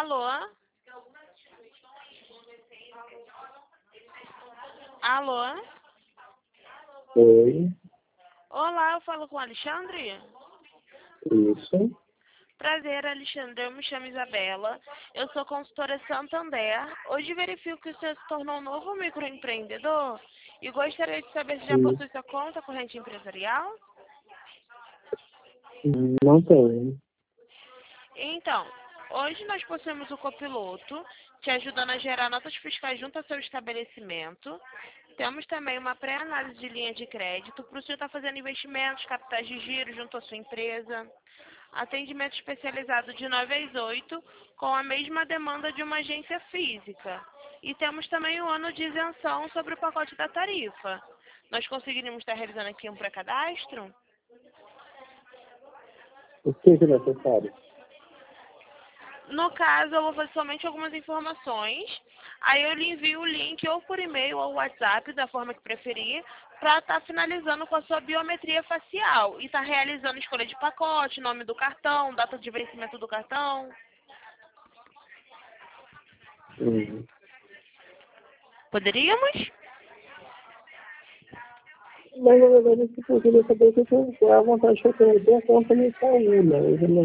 Alô? Alô? Oi, Olá, eu falo com o Alexandre? isso. Prazer, Alexandre. Eu me chamo Isabela. Eu sou consultora Santander. Hoje verifico que o senhor se tornou um novo microempreendedor e gostaria de saber se já Sim. possui sua conta corrente empresarial. Não tenho. Então, hoje nós possuímos o copiloto, te ajudando a gerar notas fiscais junto ao seu estabelecimento. Temos também uma pré-análise de linha de crédito para o senhor estar fazendo investimentos, capitais de giro junto à sua empresa. Atendimento especializado de 9 às 8, com a mesma demanda de uma agência física. E temos também o ano de isenção sobre o pacote da tarifa. Nós conseguiríamos estar realizando aqui um pré-cadastro? O que é necessário? No caso, eu vou fazer somente algumas informações. Aí eu lhe envio o link ou por e-mail ou WhatsApp, da forma que preferir, para estar finalizando com a sua biometria facial e estar realizando escolha de pacote, nome do cartão, data de vencimento do cartão. Hum. Poderíamos? Mas, na verdade, eu queria saber se eu tenho a vontade que eu tenho. Eu tenho a conta no Itaú, né? Eu já não